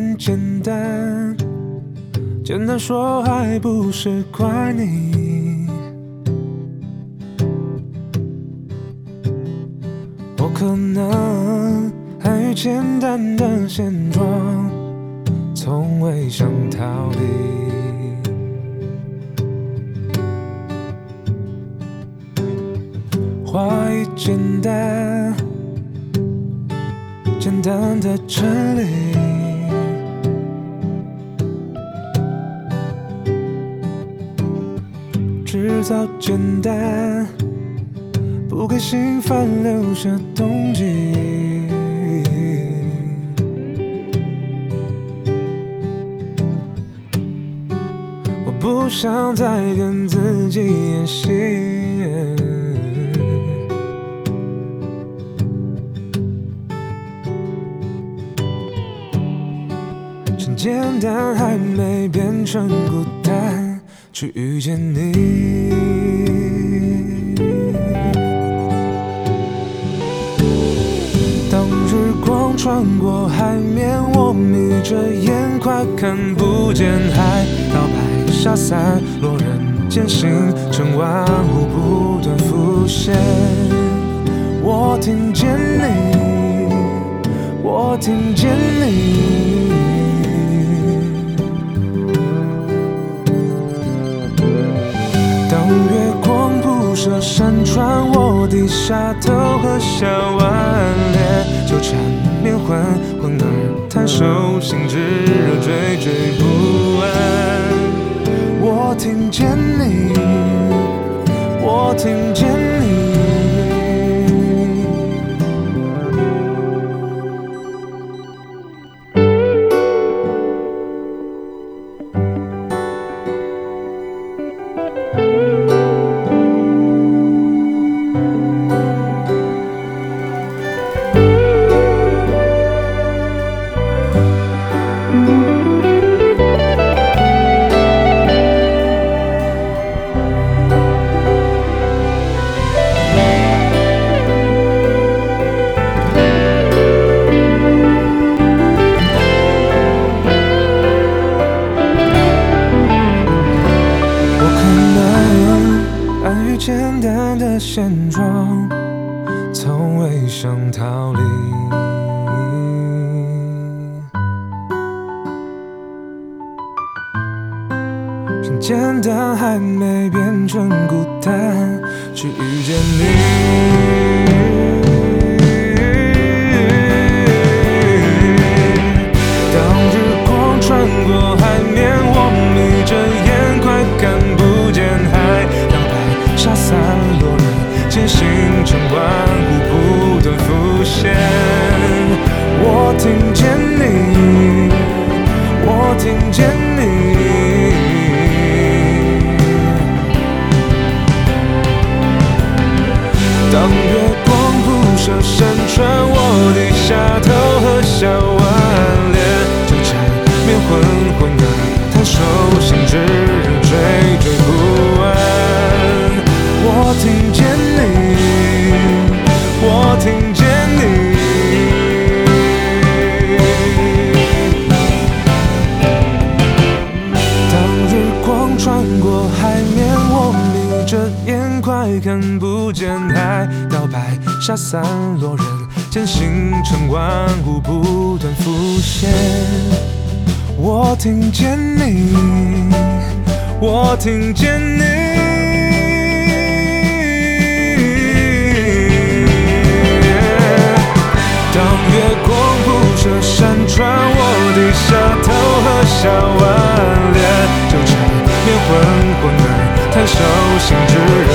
很简单，简单说还不是怪你。我可能安于简单的现状，从未想逃离。话语简单，简单的真理，制造简单，不给心烦留下动机。我不想再跟自己演戏，趁简单还没变成孤单，去遇见你。当日光穿过海面，我眯着眼，快看不见海，到白沙散落人间，星辰万物不断浮现。我听见你，我听见你。当月光铺设山川，我低下头和笑顽劣，纠缠绵混混而谈手心炙热，惴惴不安。我听见你，我听见你。简单的现状，从未想逃离。趁简单还没变成孤单，去遇见你。当日光穿过海面，我眯着眼，快看不见海。沙散落人间，星辰万物不断浮现。我听见你，我听见你。当月光铺设山川，我低下头和笑顽劣，纠缠绵混混而谈手心炙热，惴惴不安。我听见你，我听见你。当日光穿过海面，我眯着眼，快看不见海，到白沙散落人间，星辰万物不断浮现。我听见你，我听见你。当月光铺设山川，我低下头和笑顽劣，纠缠绵混混而谈手心炙热，